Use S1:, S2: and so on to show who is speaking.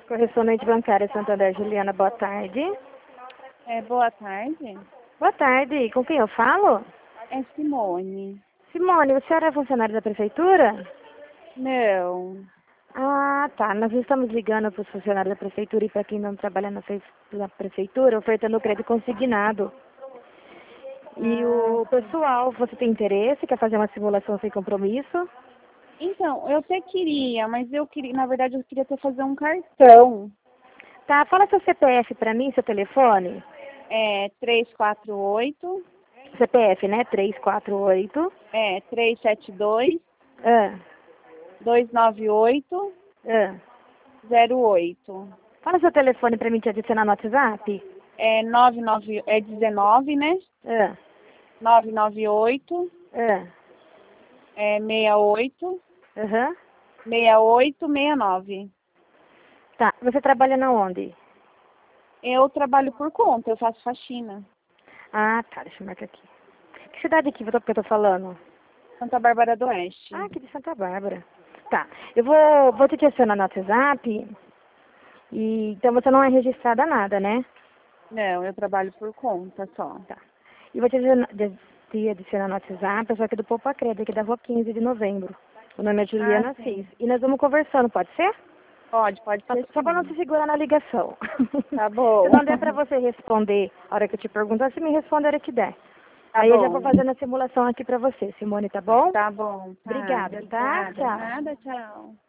S1: Correspondente bancária Santander, Juliana, boa tarde.
S2: Boa tarde.
S1: Boa tarde, com quem eu falo?
S2: É Simone.
S1: Simone, a senhora é funcionária da prefeitura?
S2: Não.
S1: Ah, tá. Nós estamos ligando para os funcionários da prefeitura e para quem não trabalha na prefeitura, ofertando crédito consignado. E o pessoal, você tem interesse? Quer fazer uma simulação sem compromisso?
S2: Então, eu até queria, mas na verdade, eu queria até fazer um cartão.
S1: Tá, fala seu CPF para mim, seu telefone.
S2: 348,
S1: CPF, né? 348.
S2: 372,
S1: Ah,
S2: 298,
S1: ah.
S2: 08.
S1: Fala seu telefone para mim te adicionar no WhatsApp.
S2: 19, né?
S1: Ah,
S2: 998,
S1: ah.
S2: 68,
S1: Aham.
S2: 6869.
S1: Tá, você trabalha na onde?
S2: Eu trabalho por conta, eu faço faxina.
S1: Ah, tá, deixa eu marcar aqui. Que cidade aqui que eu tô falando?
S2: Santa Bárbara do Oeste.
S1: Ah, aqui de Santa Bárbara. Tá, eu vou te adicionar no WhatsApp. E então você não é registrada nada, né?
S2: Não, eu trabalho por conta só.
S1: Tá. E vou te adicionar no WhatsApp, eu sou aqui do Poupa Creda, aqui da rua 15 de novembro. O nome é
S2: Ah,
S1: Juliana
S2: sim.
S1: Assis. E nós vamos conversando, pode ser?
S2: Pode ser
S1: Só para não
S2: sim.
S1: se segurar na ligação.
S2: Tá bom.
S1: Se não der para você responder a hora que eu te perguntar, você me responde a hora que der.
S2: Tá
S1: Aí eu já vou
S2: bom.
S1: fazendo a simulação aqui para você, Simone, tá bom?
S2: Tá bom. Tá.
S1: Obrigada, tá?
S2: Obrigada.
S1: Tchau.
S2: Nada, tchau.